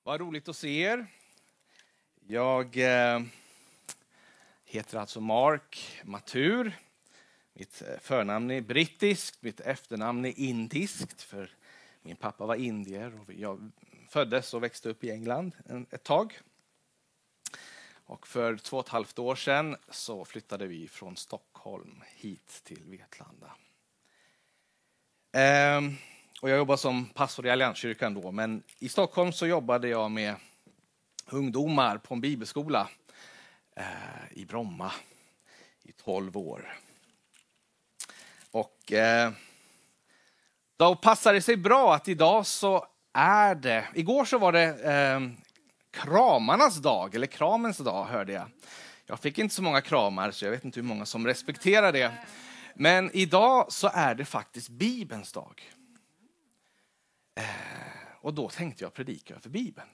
Vad roligt att se er. Jag heter alltså Mark Matur. Mitt förnamn är brittiskt, mitt efternamn är indiskt. För min pappa var indier och jag föddes och växte upp i England ett tag. Och för 2,5 år sedan så flyttade vi från Stockholm hit till Vetlanda. Och jag jobbar som pastor i Allianskyrkan då, men i Stockholm så jobbade jag med ungdomar på en bibelskola i Bromma i 12 år. Och då passar det sig bra att idag så är det, igår så var det kramarnas dag, eller kramens dag hörde jag. Jag fick inte så många kramar så jag vet inte hur många som respekterar det. Men idag så är det faktiskt Bibelns dag. Och då tänkte jag predika över Bibeln.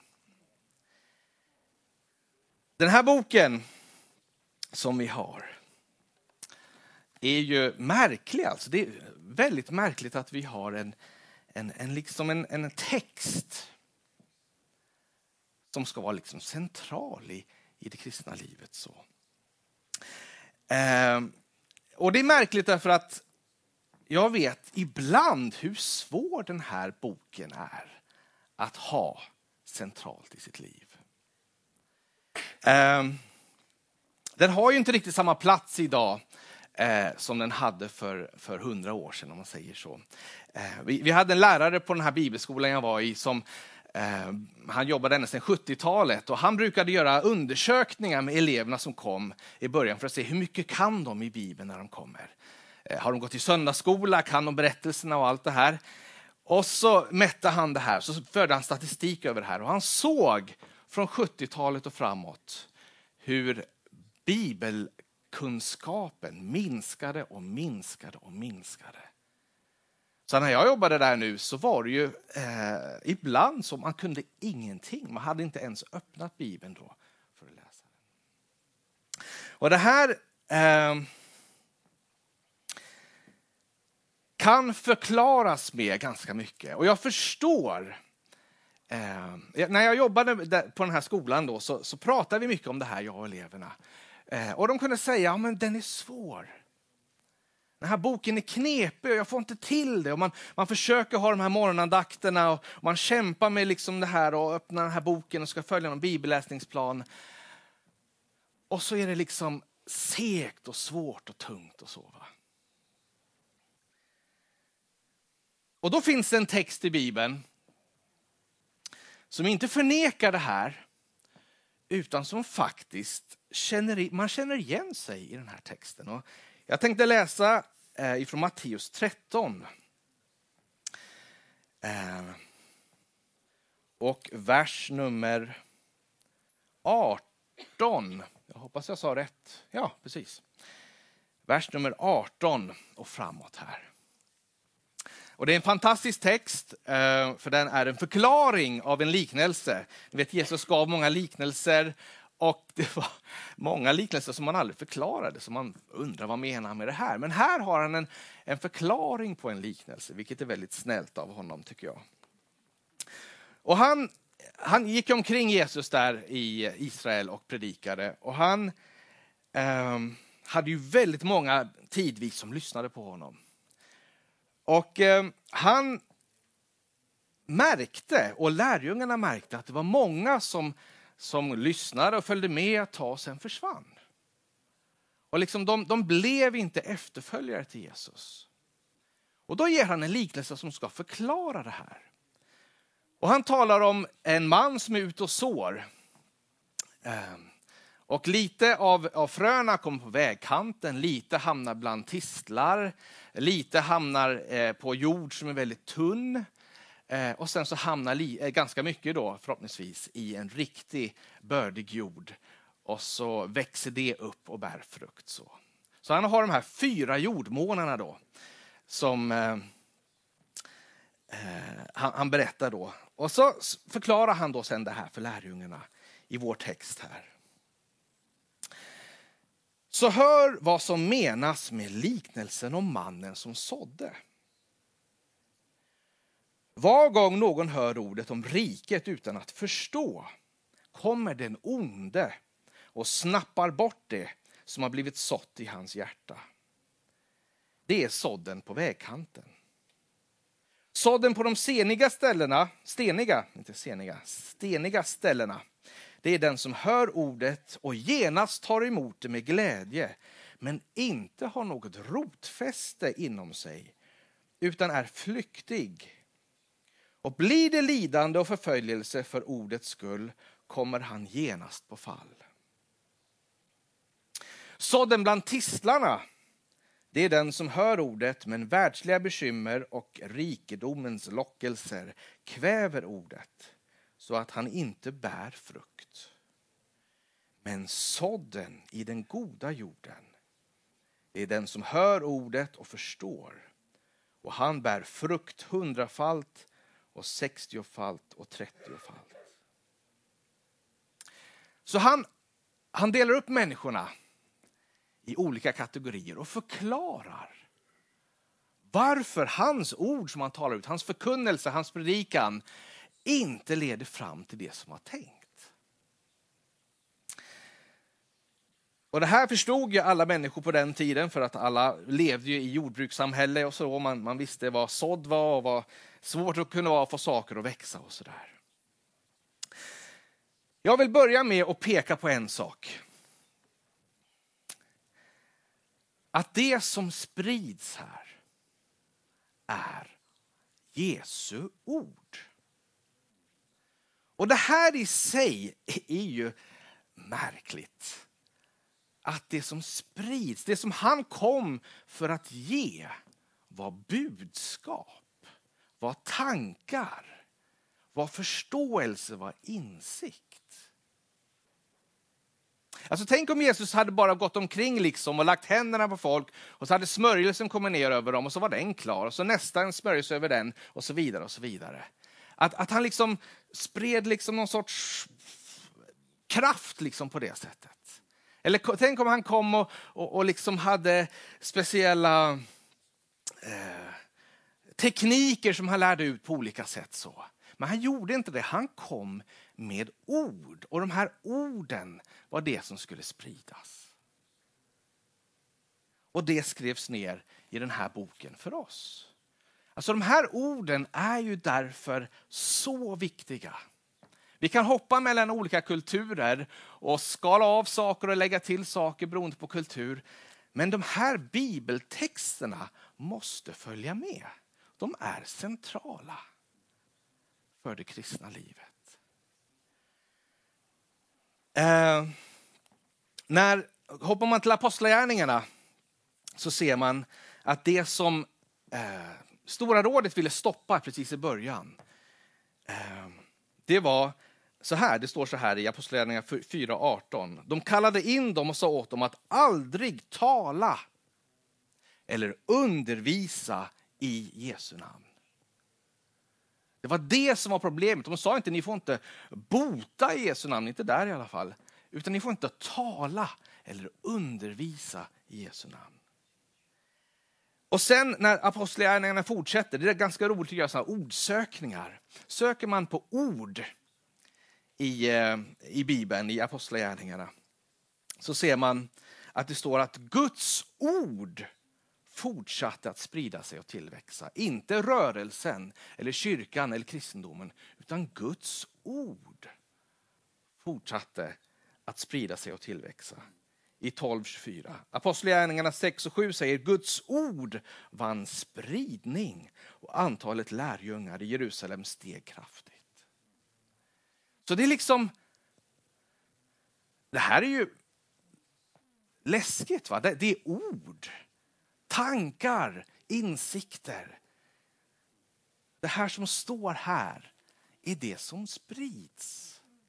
Den här boken som vi har är ju märklig. Alltså det är väldigt märkligt att vi har en text som ska vara liksom central i det kristna livet. Så. Och det är märkligt därför att jag vet ibland hur svår den här boken är att ha centralt i sitt liv. Den har ju inte riktigt samma plats idag som den hade för 100 år sedan om man säger så. Vi hade en lärare på den här bibelskolan jag var i som han jobbade ända sedan 70-talet och han brukade göra undersökningar med eleverna som kom i början för att se hur mycket kan de i Bibeln när de kommer. Har de gått i söndagsskola, kan de berättelserna och allt det här. Och så mätte han det här, så förde han statistik över det här och han såg från 70-talet och framåt hur bibelkunskapen minskade och minskade och minskade. Så när jag jobbade där nu så var det ju ibland som man kunde ingenting. Man hade inte ens öppnat Bibeln då för att läsa den. Och det här kan förklaras med ganska mycket. Och jag förstår. När jag jobbade på den här skolan då så pratade vi mycket om det här, jag och eleverna. Och de kunde säga, ja men den är svår. Den här boken är knepig och jag får inte till det. Och man försöker ha de här morgonandakterna och man kämpar med liksom det här och öppnar den här boken och ska följa någon bibelläsningsplan. Och så är det liksom segt och svårt och tungt och så va. Och då finns det en text i Bibeln som inte förnekar det här utan som faktiskt man känner igen sig i den här texten. Och jag tänkte läsa ifrån Matteus 13. Och vers nummer 18. Jag hoppas jag sa rätt. Ja, precis. Vers nummer 18 och framåt här. Och det är en fantastisk text för den är en förklaring av en liknelse. Ni vet Jesus gav många liknelser och det var många liknelser som man aldrig förklarade. Så man undrar vad menar han med det här. Men här har han en förklaring på en liknelse vilket är väldigt snällt av honom tycker jag. Och han gick omkring Jesus där i Israel och predikade. Och han hade ju väldigt många tidvis som lyssnade på honom. Och han märkte, och lärjungarna märkte att det var många som lyssnade och följde med ett tag och sen försvann. Och liksom de blev inte efterföljare till Jesus. Och då ger han en liknelse som ska förklara det här. Och han talar om en man som är ute och sår. Och lite av fröna kommer på vägkanten, lite hamnar bland tistlar, lite hamnar på jord som är väldigt tunn. Och sen så hamnar ganska mycket då förhoppningsvis i en riktig bördig jord. Och så växer det upp och bär frukt så han har de här 4 jordmånarna då som han berättar då. Och så förklarar han då sen det här för lärjungarna i vår text här. Så hör vad som menas med liknelsen om mannen som sådde. Var gång någon hör ordet om riket utan att förstå, kommer den onde och snappar bort det som har blivit sått i hans hjärta. Det är sådden på vägkanten. Sådden på de steniga ställena, det är den som hör ordet och genast tar emot det med glädje, men inte har något rotfäste inom sig, utan är flyktig. Och blir det lidande och förföljelse för ordets skull, kommer han genast på fall. Sådden bland tistlarna, det är den som hör ordet, men världsliga bekymmer och rikedomens lockelser kväver ordet, så att han inte bär frukt. Men sådden i den goda jorden, det är den som hör ordet och förstår, och han bär frukt 100-falt och 60-falt och 30-falt. Så han delar upp människorna i olika kategorier och förklarar varför hans ord som han talar ut, hans förkunnelse, hans predikan inte leder fram till det som var tänkt. Och det här förstod ju alla människor på den tiden, för att alla levde ju i jordbrukssamhälle och så. Man visste vad sådd var och vad svårt det kunde vara att få saker att växa och sådär. Jag vill börja med att peka på en sak. Att det som sprids här är Jesu ord. Och det här i sig är ju märkligt. Att det som sprids, det som han kom för att ge, var budskap, var tankar, var förståelse, var insikt. Alltså tänk om Jesus hade bara gått omkring liksom och lagt händerna på folk, och så hade smörjelsen kommit ner över dem och så var den klar, och så nästa en smörjelse över den och så vidare och så vidare. Att han liksom spred liksom någon sorts kraft liksom på det sättet. Eller tänk om han kom och liksom hade speciella tekniker som han lärde ut på olika sätt så. Men han gjorde inte det. Han kom med ord. Och de här orden var det som skulle spridas. Och det skrevs ner i den här boken för oss. Alltså de här orden är ju därför så viktiga. Vi kan hoppa mellan olika kulturer och skala av saker och lägga till saker beroende på kultur. Men de här bibeltexterna måste följa med. De är centrala för det kristna livet. Hoppar man till apostlagärningarna så ser man att det som Stora rådet ville stoppa precis i början, det var så här, det står så här i Apostlagärningarna 4:18. De kallade in dem och sa åt dem att aldrig tala eller undervisa i Jesu namn. Det var det som var problemet. De sa inte, ni får inte bota i Jesu namn, inte där i alla fall. Utan ni får inte tala eller undervisa i Jesu namn. Och sen när apostlagärningarna fortsätter, det är ganska roligt att göra sådana ordsökningar. Söker man på ord i Bibeln, i apostlagärningarna, så ser man att det står att Guds ord fortsatte att sprida sig och tillväxa. Inte rörelsen eller kyrkan eller kristendomen, utan Guds ord fortsatte att sprida sig och tillväxa. I 12:24. Apostlagärningarna 6:7 säger Guds ord vann spridning och antalet lärjungar i Jerusalem steg kraftigt. Så det är liksom, det här är ju läskigt va? Det är ord, tankar, insikter. Det här som står här är det som sprids.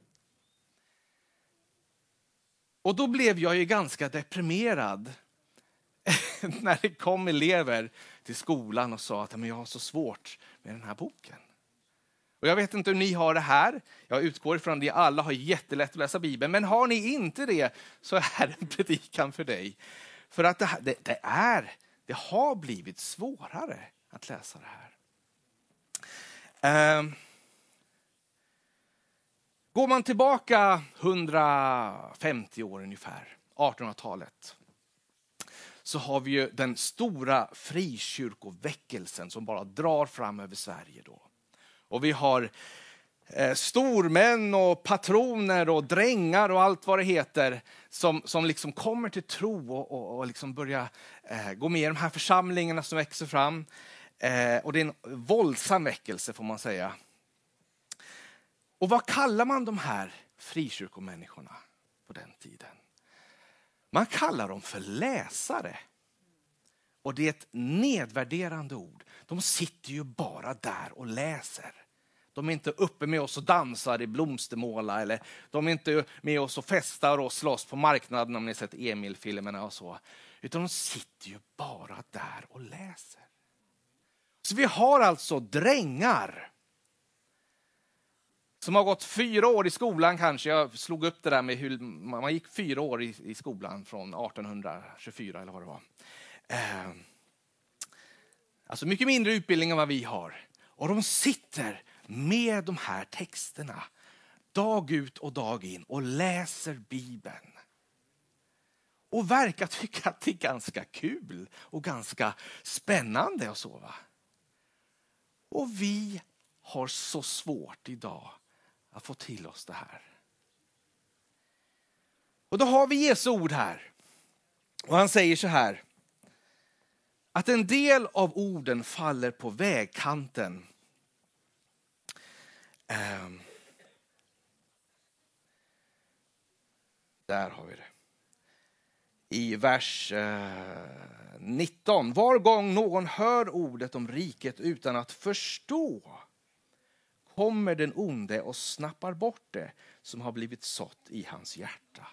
Och då blev jag ju ganska deprimerad när det kom elever till skolan och sa att men jag har så svårt med den här boken. Och jag vet inte hur ni har det här. Jag utgår ifrån att alla har jättelätt att läsa Bibeln. Men har ni inte det så är en predikan för dig. För att det har blivit svårare att läsa det här. Går man tillbaka 150 år ungefär, 1800-talet, så har vi ju den stora frikyrkoväckelsen som bara drar fram över Sverige då. Och vi har stormän och patroner och drängar och allt vad det heter som liksom kommer till tro och liksom börjar gå med i de här församlingarna som växer fram. Och det är en våldsam väckelse får man säga. Och vad kallar man de här frikyrkomänniskorna på den tiden? Man kallar dem för läsare. Och det är ett nedvärderande ord. De sitter ju bara där och läser. De är inte uppe med oss och dansar i blomstermåla. Eller de är inte med oss och festar och slåss på marknaden om ni sett Emil-filmerna och så. Utan de sitter ju bara där och läser. Så vi har alltså drängar. Som har gått 4 år i skolan kanske. Jag slog upp det där med hur man gick 4 år i skolan från 1824 eller vad det var. Alltså mycket mindre utbildning än vad vi har. Och de sitter med de här texterna dag ut och dag in och läser Bibeln. Och verkar tycka att det är ganska kul och ganska spännande och så va. Och vi har så svårt idag att få till oss det här. Och då har vi Jesu ord här. Och han säger så här. Att en del av orden faller på vägkanten. Där har vi det. I vers 19. Var gång någon hör ordet om riket utan att förstå kommer den onde och snappar bort det som har blivit sått i hans hjärta.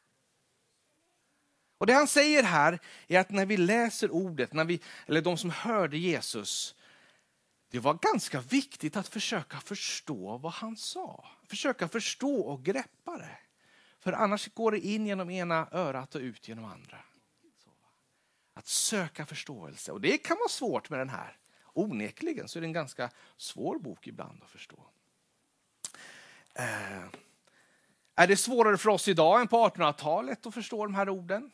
Och det han säger här är att när vi läser ordet, eller de som hörde Jesus, det var ganska viktigt att försöka förstå vad han sa. Försöka förstå och greppa det. För annars går det in genom ena örat och ut genom andra. Att söka förståelse. Och det kan vara svårt med den här. Onekligen så är det en ganska svår bok ibland att förstå. Är det svårare för oss idag än på 1800-talet att förstå de här orden?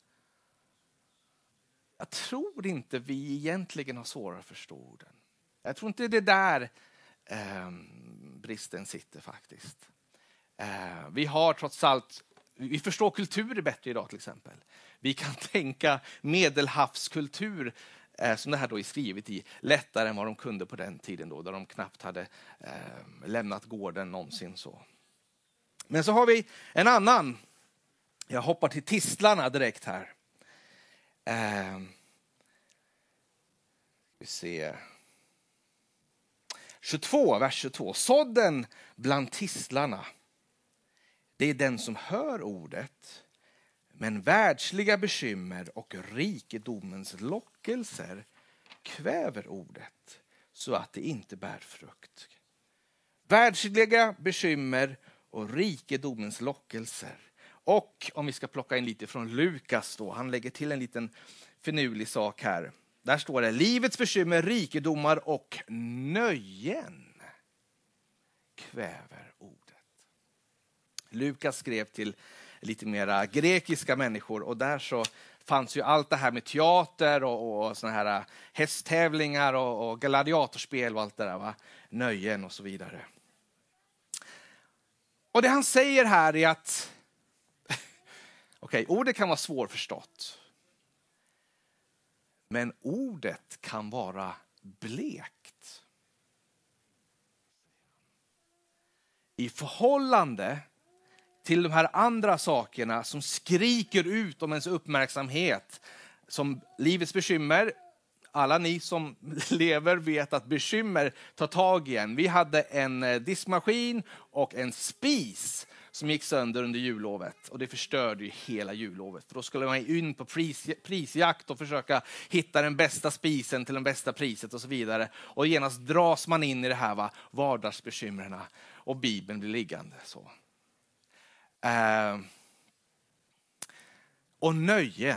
Jag tror inte vi egentligen har svårare att förstå orden. Jag tror inte det där bristen sitter faktiskt. Vi har trots allt, vi förstår kulturer bättre idag till exempel. Vi kan tänka medelhavskultur som det här då är skrivet i lättare än vad de kunde på den tiden då, där de knappt hade lämnat gården någonsin så. Men så har vi en annan. Jag hoppar till tistlarna direkt här. Vi ser 22, vers 22. Sådden bland tistlarna. Det är den som hör ordet, men världsliga bekymmer och rikedomens lockelser kväver ordet så att det inte bär frukt. Världsliga bekymmer och rikedomens lockelser. Och om vi ska plocka in lite från Lukas då, han lägger till en liten finurlig sak här. Där står det, livets bekymmer, rikedomar och nöjen kväver ordet. Lukas skrev till lite mera grekiska människor och där så fanns ju allt det här med teater och såna här hästtävlingar och gladiatorspel och allt det där va, nöjen och så vidare. Och det han säger här är att okej, ordet kan vara svårförstått. Men ordet kan vara blekt. I förhållande till de här andra sakerna som skriker ut om ens uppmärksamhet. Som livets bekymmer. Alla ni som lever vet att bekymmer tar tag i en. Vi hade en diskmaskin och en spis som gick sönder under jullovet. Och det förstörde ju hela jullovet. För då skulle man in på prisjakt och försöka hitta den bästa spisen till det bästa priset och så vidare. Och genast dras man in i det här vardagsbekymren. Och Bibeln blir liggande så. Och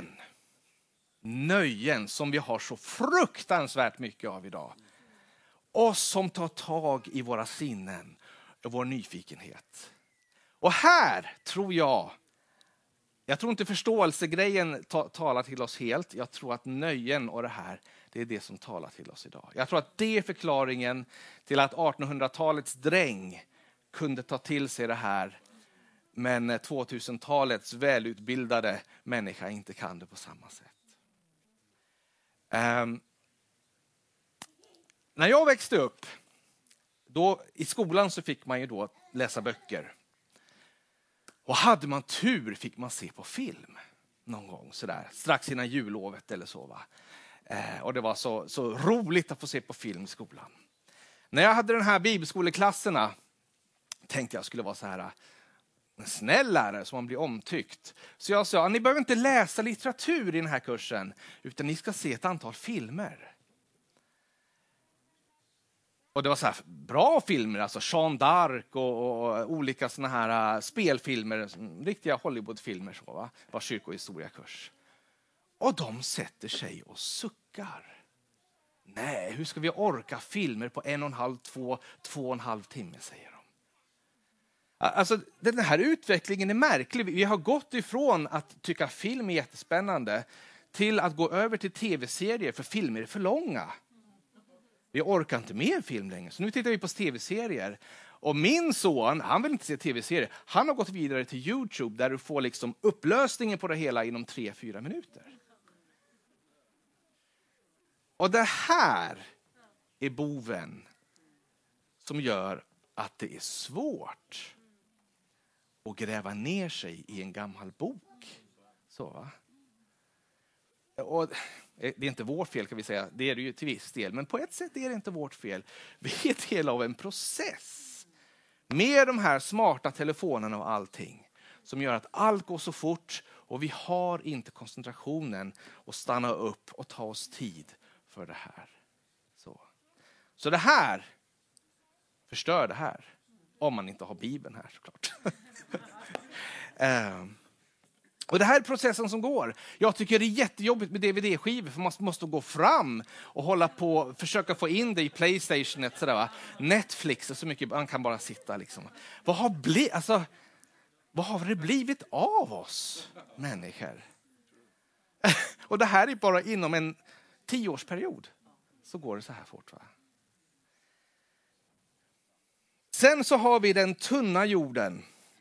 nöjen som vi har så fruktansvärt mycket av idag. Oss som tar tag i våra sinnen och vår nyfikenhet. Och här tror jag tror inte förståelsegrejen talar till oss helt. Jag tror att nöjen och det är det som talar till oss idag. Jag tror att det är förklaringen till att 1800-talets dräng kunde ta till sig det här. Men 2000-talets välutbildade människa inte kan det på samma sätt. När jag växte upp, då, i skolan så fick man ju då läsa böcker. Och hade man tur fick man se på film någon gång sådär, strax innan jullovet eller så va. Och det var så roligt att få se på film i skolan. När jag hade den här bibelskoleklasserna tänkte jag skulle vara så här en snäll lärare som man blir omtyckt. Så jag sa, ni behöver inte läsa litteratur i den här kursen utan ni ska se ett antal filmer. Och det var så här bra filmer, alltså Jeanne d'Arc och olika såna här spelfilmer, riktiga Hollywoodfilmer så va, var kyrkohistoriakurs. Och de sätter sig och suckar. Nej, hur ska vi orka filmer på 2,5 timme, säger de. Alltså den här utvecklingen är märklig. Vi har gått ifrån att tycka film är jättespännande till att gå över till tv-serier för filmer är för långa. Vi orkar inte med en film längre. Så nu tittar vi på tv-serier. Och min son, han vill inte se tv-serier. Han har gått vidare till YouTube där du får liksom upplösningen på det hela inom 3-4 minuter. Och det här är boven som gör att det är svårt att gräva ner sig i en gammal bok. Så va? Och det är inte vårt fel kan vi säga, det är det ju till viss del. Men på ett sätt är det inte vårt fel. Vi är del av en process med de här smarta telefonerna och allting. Som gör att allt går så fort och vi har inte koncentrationen att stanna upp och ta oss tid för det här. Så det här förstör det här. Om man inte har Bibeln här såklart. Och det här är processen som går. Jag tycker det är jättejobbigt med DVD-skivor för man måste gå fram och hålla på försöka få in det i PlayStation etc. Netflix och så mycket man kan bara sitta liksom. Vad har det blivit av oss människor? Och det här är bara inom en 10-årsperiod så går det så här fort va. Sen så har vi den tunna jorden.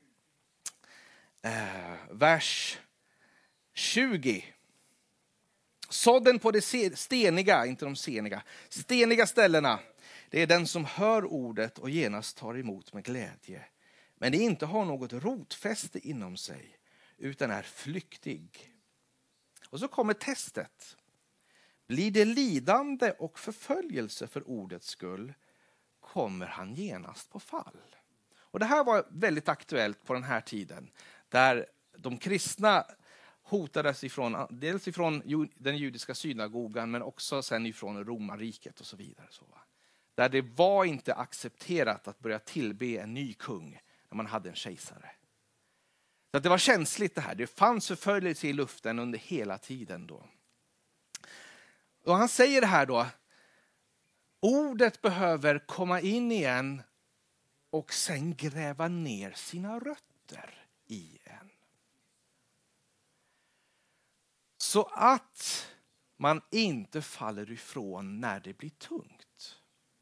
Vers 20. Sådden på de steniga, inte de seniga, steniga ställena. Det är den som hör ordet och genast tar emot med glädje. Men det inte har något rotfäste inom sig utan är flyktig. Och så kommer testet. Blir det lidande och förföljelse för ordets skull kommer han genast på fall. Och det här var väldigt aktuellt på den här tiden. Där de kristna hotades dels ifrån den judiska synagogan men också sen ifrån romarriket och så vidare. Där det var inte accepterat att börja tillbe en ny kung när man hade en kejsare. Så att det var känsligt det här. Det fanns förföljelse i luften under hela tiden då. Och han säger det här då. Ordet behöver komma in igen och sen gräva ner sina rötter i en. Så att man inte faller ifrån när det blir tungt.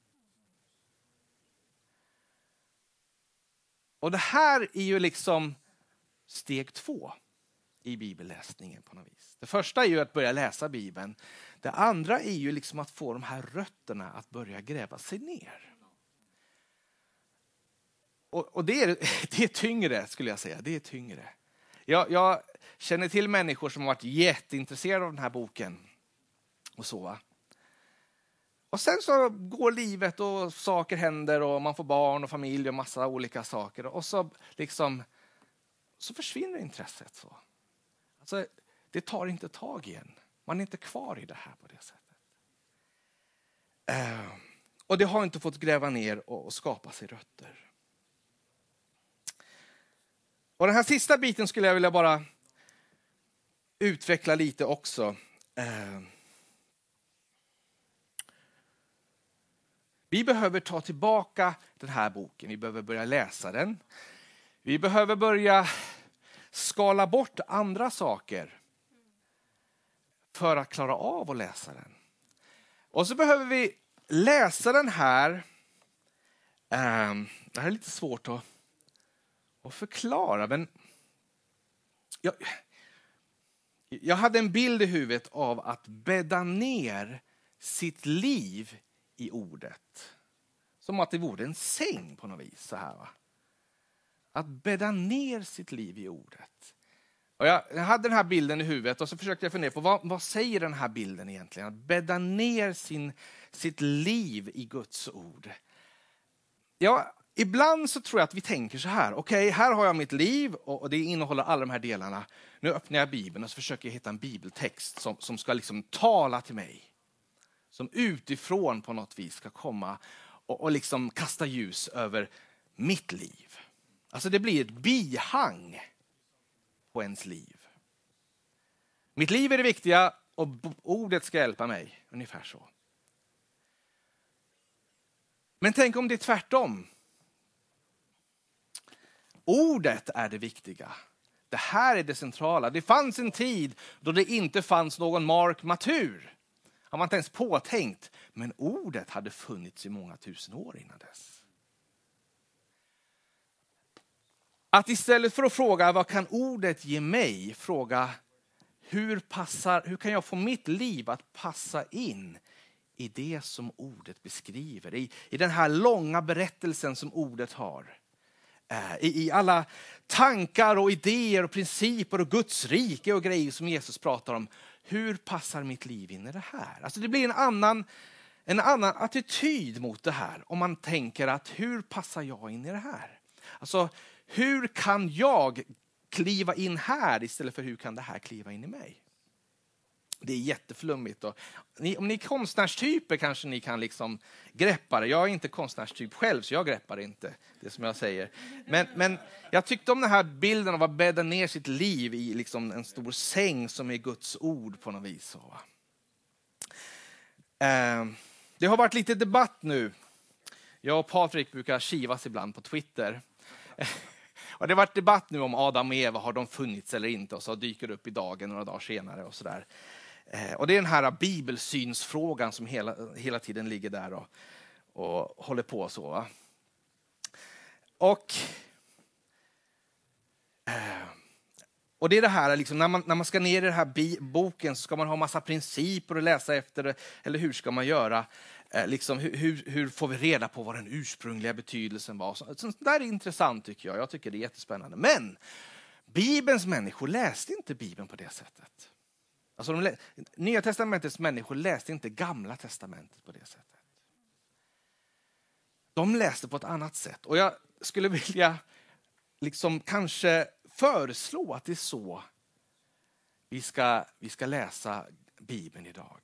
Och det här är ju liksom steg 2 i bibelläsningen på något vis. Det första är ju att börja läsa Bibeln. Det andra är ju liksom att få de här rötterna att börja gräva sig ner. Och det är tyngre skulle jag säga. Det är tyngre. Jag känner till människor som har varit jätteintresserade av den här boken. Och så. Och sen så går livet och saker händer och man får barn och familj och massa olika saker. Och så liksom så försvinner intresset så. Alltså, det tar inte tag igen. Man är inte kvar i det här på det sättet. Och det har inte fått gräva ner och skapa sig rötter. Och den här sista biten skulle jag vilja bara utveckla lite också. Vi behöver ta tillbaka den här boken. Vi behöver börja läsa den. Vi behöver börja skala bort andra saker för att klara av att läsa den. Och så behöver vi läsa den här. Det här är lite svårt att förklara. Men jag hade en bild i huvudet av att bädda ner sitt liv i ordet. Som att det vore en säng på något vis. Så här, va? Att bädda ner sitt liv i ordet. Och jag hade den här bilden i huvudet och så försökte jag fundera på vad säger den här bilden egentligen? Att bädda ner sitt liv i Guds ord. Ja, ibland så tror jag att vi tänker så här. Okej, här har jag mitt liv och det innehåller alla de här delarna. Nu öppnar jag Bibeln och så försöker jag hitta en bibeltext som ska liksom tala till mig. Som utifrån på något vis ska komma och liksom kasta ljus över mitt liv. Alltså det blir ett bihang på ens liv. Mitt liv är det viktiga och ordet ska hjälpa mig. Ungefär så. Men tänk om det är tvärtom. Ordet är det viktiga. Det här är det centrala. Det fanns en tid då det inte fanns någon Mark Matur. Han var inte ens påtänkt. Men ordet hade funnits i många tusen år innan dess. Att istället för att fråga vad kan ordet ge mig, fråga hur kan jag få mitt liv att passa in i det som ordet beskriver. I den här långa berättelsen som ordet har. I alla tankar och idéer och principer och Guds rike och grejer som Jesus pratar om. Hur passar mitt liv in i det här? Alltså det blir en annan attityd mot det här. Om man tänker att hur passar jag in i det här? Alltså hur kan jag kliva in här istället för hur kan det här kliva in i mig? Det är jätteflummigt. Och om ni är konstnärstyper kanske ni kan liksom greppa det. Jag är inte konstnärstyp själv så jag greppar inte det som jag säger. Men jag tyckte om den här bilden av att bädda ner sitt liv i liksom en stor säng som är Guds ord på något vis. Det har varit lite debatt nu. Jag och Patrik brukar kivas ibland på Twitter. Och det har varit debatt nu om Adam och Eva, har de funnits eller inte? Och så dyker det upp i dagen några dagar senare och sådär. Och det är den här bibelsynsfrågan som hela tiden ligger där och håller på så. Va? Och det är det här, liksom, när man ska ner i den här boken så ska man ha massa principer att läsa efter. Eller hur ska man göra? Liksom, hur får vi reda på vad den ursprungliga betydelsen var? Sånt där är intressant tycker jag. Jag tycker det är jättespännande. Men Bibelns människor läste inte Bibeln på det sättet. Alltså Nya testamentets människor läste inte Gamla testamentet på det sättet. De läste på ett annat sätt. Och jag skulle vilja liksom kanske föreslå att det är så vi ska läsa Bibeln idag.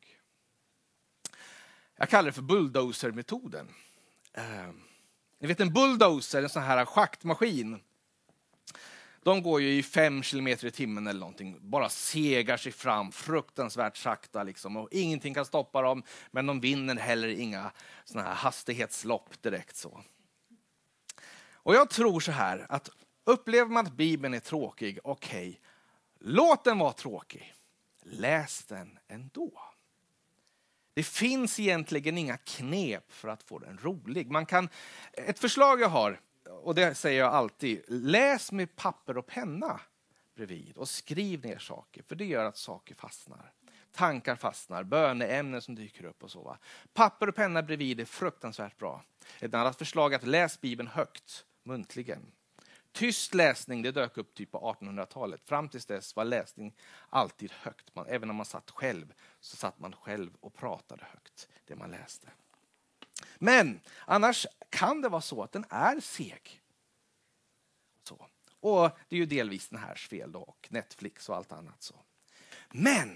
Jag kallar det för bulldozer-metoden. Ni vet en bulldozer, en sån här schaktmaskin. De går ju i 5 kilometer i timmen eller någonting. Bara segar sig fram fruktansvärt sakta. Liksom, och ingenting kan stoppa dem. Men de vinner heller inga såna här hastighetslopp direkt så. Och jag tror så här att upplever man att Bibeln är tråkig, okej, låt den vara tråkig. Läs den ändå. Det finns egentligen inga knep för att få den rolig. Ett förslag jag har, och det säger jag alltid, läs med papper och penna bredvid och skriv ner saker. För det gör att saker fastnar. Tankar fastnar, böneämnen som dyker upp och så. Va? Papper och penna bredvid är fruktansvärt bra. Ett annat förslag är att läs Bibeln högt, muntligen. Tyst läsning, det dök upp typ på 1800-talet. Fram tills dess var läsning alltid högt. Även när man satt själv så satt man själv och pratade högt det man läste. Men annars kan det vara så att den är seg. Så. Och det är ju delvis den här fel då, och Netflix och allt annat så. Men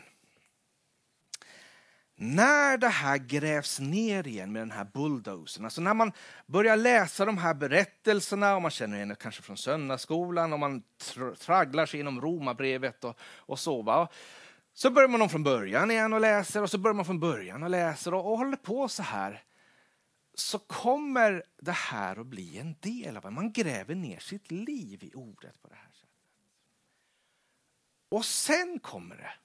när det här grävs ner igen med den här bulldozern, alltså när man börjar läsa de här berättelserna och man känner igen det kanske från söndagsskolan och man tragglar sig inom Romarbrevet och så va. Så börjar man om från början igen och läser och så börjar man från början och läser och håller på så här. så kommer det här att bli en del av det. Man gräver ner sitt liv i ordet på det här sättet. Och sen kommer det.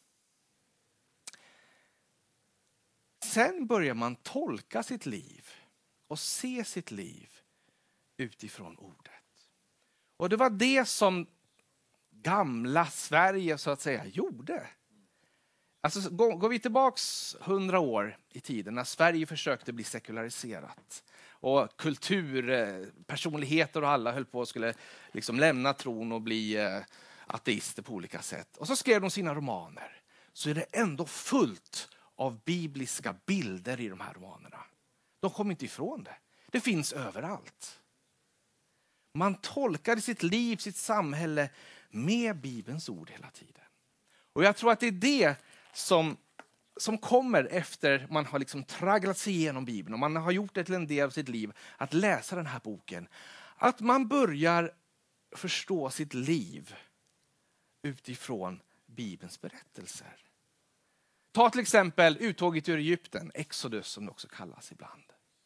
Sen börjar man tolka sitt liv och se sitt liv utifrån ordet. Och det var det som gamla Sverige så att säga gjorde. Alltså går vi tillbaks 100 år i tiden när Sverige försökte bli sekulariserat och kulturpersonligheter och alla höll på att skulle liksom lämna tron och bli ateister på olika sätt. Och så skrev de sina romaner. Så är det ändå fullt av bibliska bilder i de här romanerna. De kommer inte ifrån det. Det finns överallt. Man tolkade sitt liv, sitt samhälle med Bibelns ord hela tiden. Och jag tror att det är det som kommer efter man har liksom tragglat sig igenom Bibeln och man har gjort det till en del av sitt liv att läsa den här boken. Att man börjar förstå sitt liv utifrån Bibelns berättelser. Ta till exempel uttåget ur Egypten, Exodus som det också kallas ibland.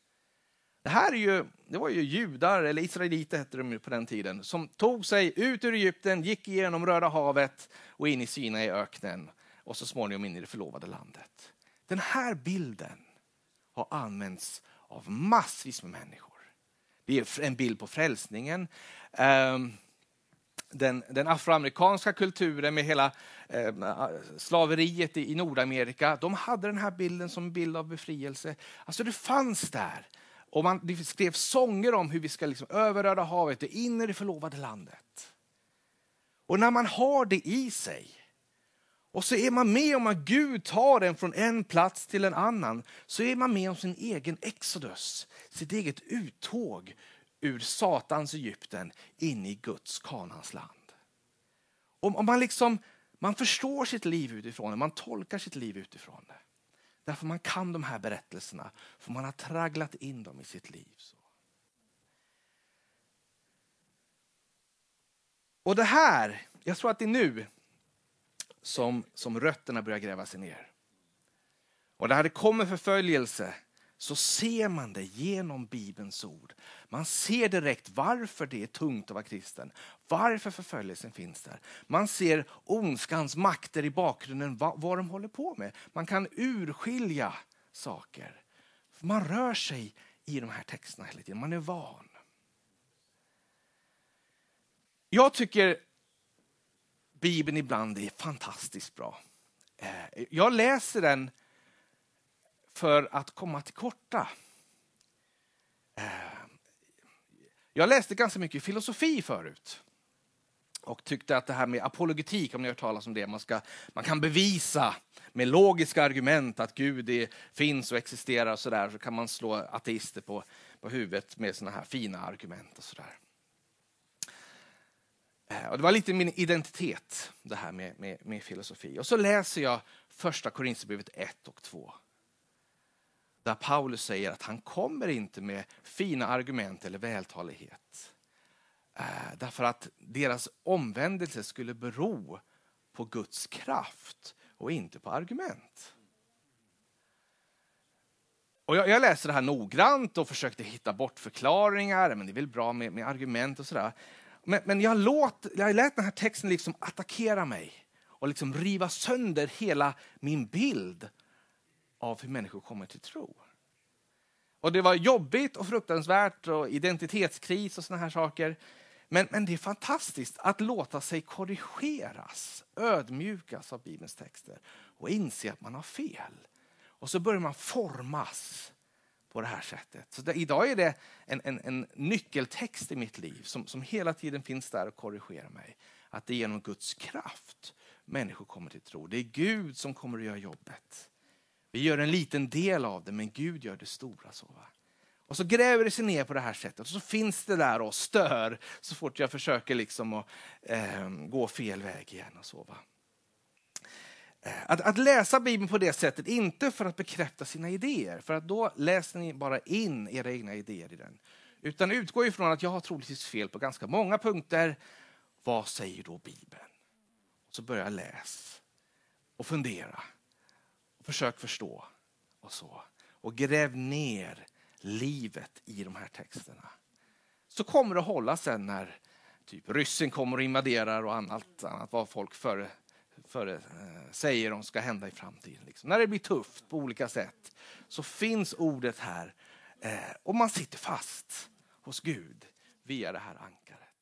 Det var ju judar, eller israeliter hette de på den tiden, som tog sig ut ur Egypten, gick igenom Röda havet och in i Sinai öknen och så småningom in i det förlovade landet. Den här bilden har använts av massvis med människor. Det är en bild på frälsningen. Den afroamerikanska kulturen med hela slaveriet i Nordamerika, de hade den här bilden som en bild av befrielse. Alltså det fanns där. Och det skrev sånger om hur vi ska liksom över Röda havet och in i det förlovade landet. Och när man har det i sig och så är man med om att Gud tar den från en plats till en annan, så är man med om sin egen exodus, sitt eget uttåg ur Satans Egypten in i Guds Kanaans land. Och man förstår sitt liv utifrån det, man tolkar sitt liv utifrån det. Därför man kan de här berättelserna, för man har tragglat in dem i sitt liv. Så. Och det här, jag tror att det är nu som rötterna börjar gräva sig ner. Och när det kommer förföljelse så ser man det genom Bibelns ord. Man ser direkt varför det är tungt att vara kristen. Varför förföljelsen finns där. Man ser ondskans makter i bakgrunden, vad de håller på med. Man kan urskilja saker. Man rör sig i de här texterna hela tiden. Man är van. Jag tycker Bibeln ibland är fantastiskt bra. Jag läser den för att komma till korta. Jag läste ganska mycket filosofi förut. Och tyckte att det här med apologetik, om ni har hört talas om det, man kan bevisa med logiska argument att Gud finns och existerar och sådär, så kan man slå ateister på huvudet med såna här fina argument och sådär. Och det var lite min identitet, det här med filosofi. Och så läser jag första Korinthierbrevet 1 och 2. Där Paulus säger att han kommer inte med fina argument eller vältalighet. Därför att deras omvändelse skulle bero på Guds kraft och inte på argument. Och jag läste det här noggrant och försökte hitta bort förklaringar. Men det är väl bra med argument och sådär. Men jag lät den här texten liksom attackera mig. Och liksom riva sönder hela min bild av hur människor kommer till tro. Och det var jobbigt och fruktansvärt och identitetskris och såna här saker. Men det är fantastiskt att låta sig korrigeras, ödmjukas av Bibelns texter och inse att man har fel. Och så börjar man formas på det här sättet. Så idag är det en nyckeltext i mitt liv som hela tiden finns där och korrigerar mig. Att det är genom Guds kraft människor kommer till tro. Det är Gud som kommer att göra jobbet. Vi gör en liten del av det, men Gud gör det stora. Så, va? Och så gräver det sig ner på det här sättet. Och så finns det där och stör så fort jag försöker liksom att gå fel väg igen. Och så, va? Att läsa Bibeln på det sättet, inte för att bekräfta sina idéer. För att då läser ni bara in era egna idéer i den. Utan utgår ifrån att jag har troligtvis fel på ganska många punkter. Vad säger då Bibeln? Så börjar jag läsa och fundera. Försök förstå och så. Och gräv ner livet i de här texterna. Så kommer det hålla sen när typ ryssen kommer och invaderar och annat vad folk säger om ska hända i framtiden. Liksom. När det blir tufft på olika sätt så finns ordet här och man sitter fast hos Gud via det här ankaret.